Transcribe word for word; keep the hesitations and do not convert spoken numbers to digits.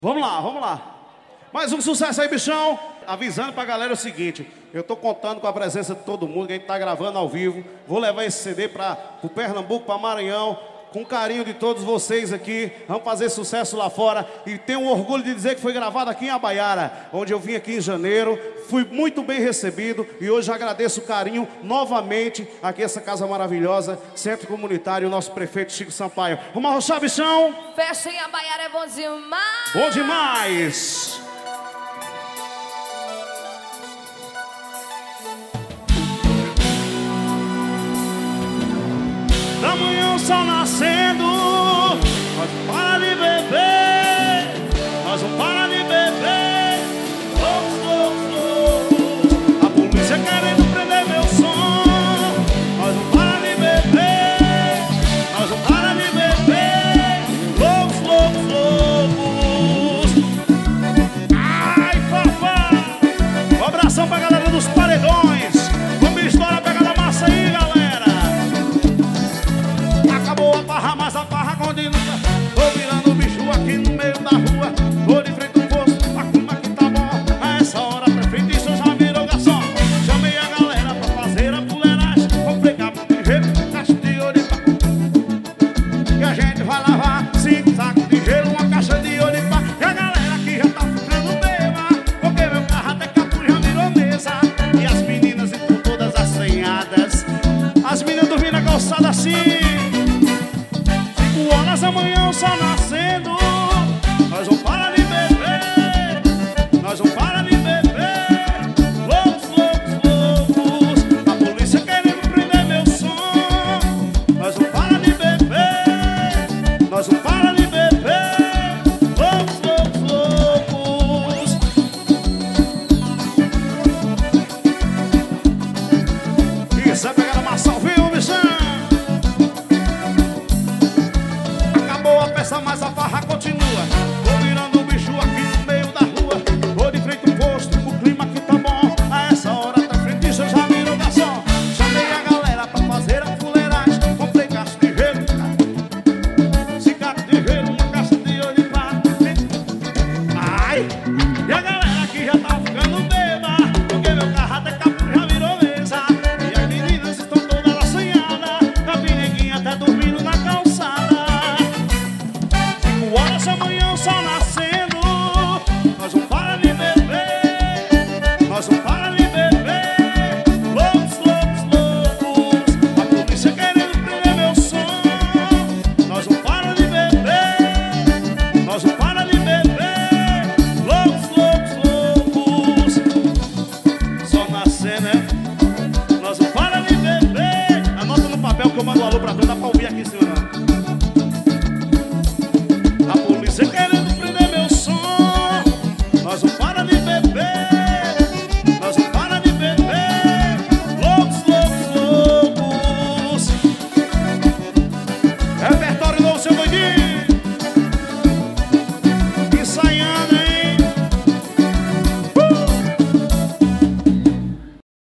Vamos lá, vamos lá. Mais um sucesso aí, bichão. Avisando pra galera o seguinte: eu tô contando com a presença de todo mundo, que a gente tá gravando ao vivo. Vou levar esse C D para o Pernambuco, para Maranhão, com carinho de todos vocês aqui. Vamos fazer sucesso lá fora. E tenho orgulho de dizer que foi gravado aqui em Abaiara, onde eu vim aqui em janeiro. Fui muito bem recebido e hoje agradeço o carinho novamente aqui, essa casa maravilhosa, Centro Comunitário, o nosso prefeito Chico Sampaio. Vamos arrochar, bichão? Festa em Abaiara é bom demais. Bom demais. Da manhã o sol nascendo, nós não para de beber, nós não para de beber. Oh, oh, oh. A polícia querendo prender meu som, nós não para de beber, nós não para de beber. Loucos, loucos, loucos. Ai, papá. Um abração pra galera dos paredões. Vamos estourar, pega da massa aí, galera. Acabou a farra, mas a farra continua. Tô virando bicho aqui no meio da rua. Tô de frente ao posto, a cama que tá bom. A essa hora, prefeito, isso já virou garçom. Chamei a galera pra fazer a fuleiragem. Comprei cabo de gelo, caixa de oripá. E a gente vai lavar cinco sacos de gelo, uma caixa de oripá. E a galera aqui já tá ficando beba, porque meu carro até capô já virou mesa. E as meninas estão todas assanhadas, as meninas dormindo na calçada assim. Horas amanhã o sol nascendo, nós vamos parar de beber, nós vamos parar de beber. Loucos, loucos, loucos. A polícia querendo prender meu som, nós vamos parar de beber, nós vamos parar de beber. Loucos, loucos, loucos. Isso é pegar uma salvinha, bichão. Mas a farra continua. Tô virando um bicho aqui no meio da rua. Tô de frente ao posto, o clima aqui tá bom. A essa hora tá frente, isso já virou garçom. Chamei a galera pra fazer a fuleiragem. Comprei caixa de gelo, cigarro de gelo, uma caixa de oripá. Ai, e a galera aqui já tá ficando beba, porque meu carro até capô já virou mesa. E as meninas estão todas assanhadas, a pineguinha até dormindo na calçada. Horas amanhã o sol nascendo, nós vamos parar de beber, nós vamos parar de beber. Loucos, loucos, loucos. A polícia querendo prender meu som, nós vamos parar de beber, nós vamos parar de beber. Loucos, loucos, loucos. Sol nascendo, né? Nós vamos parar de beber. Anota no papel que eu mando um alô pra tu, dá pra ouvir aqui em cima.